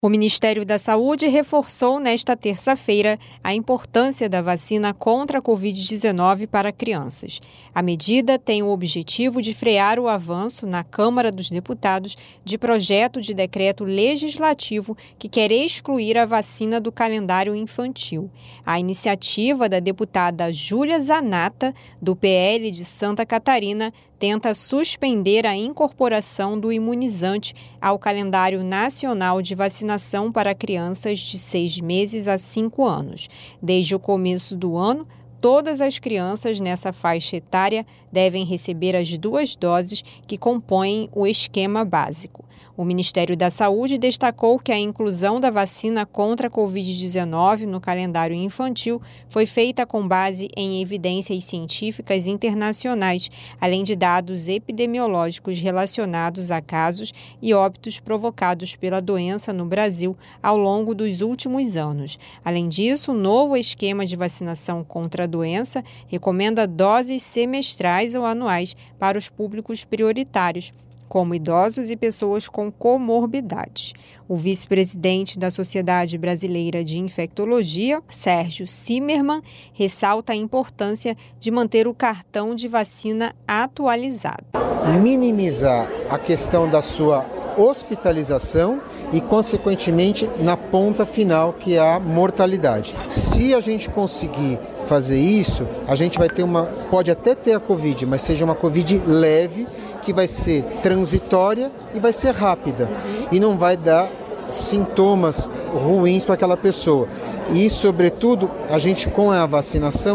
O Ministério da Saúde reforçou nesta terça-feira a importância da vacina contra a Covid-19 para crianças. A medida tem o objetivo de frear o avanço na Câmara dos Deputados de projeto de decreto legislativo que quer excluir a vacina do calendário infantil. A iniciativa da deputada Júlia Zanatta, do PL de Santa Catarina, tenta suspender a incorporação do imunizante ao calendário nacional de vacinação para crianças de 6 meses a 5 anos. Desde o começo do ano, todas as crianças nessa faixa etária devem receber as 2 doses que compõem o esquema básico. O Ministério da Saúde destacou que a inclusão da vacina contra a Covid-19 no calendário infantil foi feita com base em evidências científicas internacionais, além de dados epidemiológicos relacionados a casos e óbitos provocados pela doença no Brasil ao longo dos últimos anos. Além disso, o novo esquema de vacinação contra a doença recomenda doses semestrais ou anuais para os públicos prioritários, como idosos e pessoas com comorbidades. O vice-presidente da Sociedade Brasileira de Infectologia, Sérgio Zimmermann, ressalta a importância de manter o cartão de vacina atualizado. Minimizar a questão da sua hospitalização e, consequentemente, na ponta final, que é a mortalidade. Se a gente conseguir fazer isso, a gente vai ter pode até ter a Covid, mas seja uma Covid leve, que vai ser transitória e vai ser rápida e não vai dar sintomas ruins para aquela pessoa. E, sobretudo, a gente com a vacinação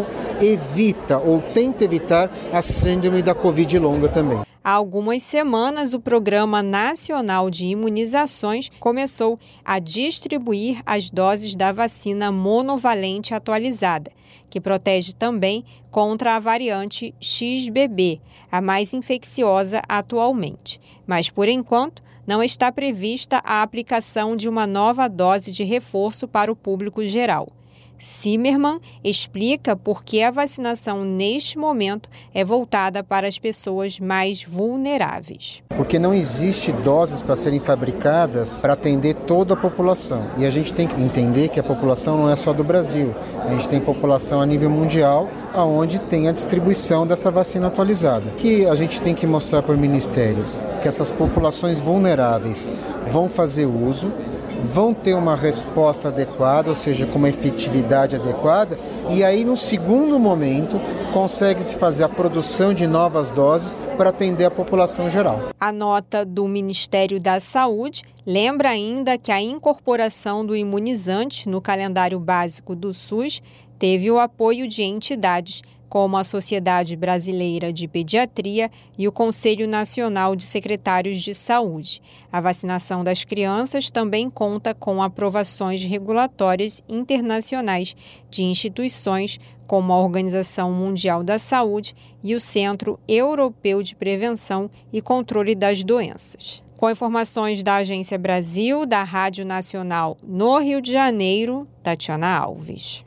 evita ou tenta evitar a síndrome da Covid longa também. Há algumas semanas, o Programa Nacional de Imunizações começou a distribuir as doses da vacina monovalente atualizada, que protege também contra a variante XBB, a mais infecciosa atualmente. Mas, por enquanto, não está prevista a aplicação de uma nova dose de reforço para o público geral. Zimmermann explica por que a vacinação neste momento é voltada para as pessoas mais vulneráveis. Porque não existe doses para serem fabricadas para atender toda a população. E a gente tem que entender que a população não é só do Brasil. A gente tem população a nível mundial, onde tem a distribuição dessa vacina atualizada. Que a gente tem que mostrar para o Ministério que essas populações vulneráveis vão fazer uso, vão ter uma resposta adequada, ou seja, com uma efetividade adequada, e aí, no segundo momento, consegue-se fazer a produção de novas doses para atender a população geral. A nota do Ministério da Saúde lembra ainda que a incorporação do imunizante no calendário básico do SUS teve o apoio de entidades como a Sociedade Brasileira de Pediatria e o Conselho Nacional de Secretários de Saúde. A vacinação das crianças também conta com aprovações regulatórias internacionais de instituições como a Organização Mundial da Saúde e o Centro Europeu de Prevenção e Controle das Doenças. Com informações da Agência Brasil, da Rádio Nacional no Rio de Janeiro, Tatiana Alves.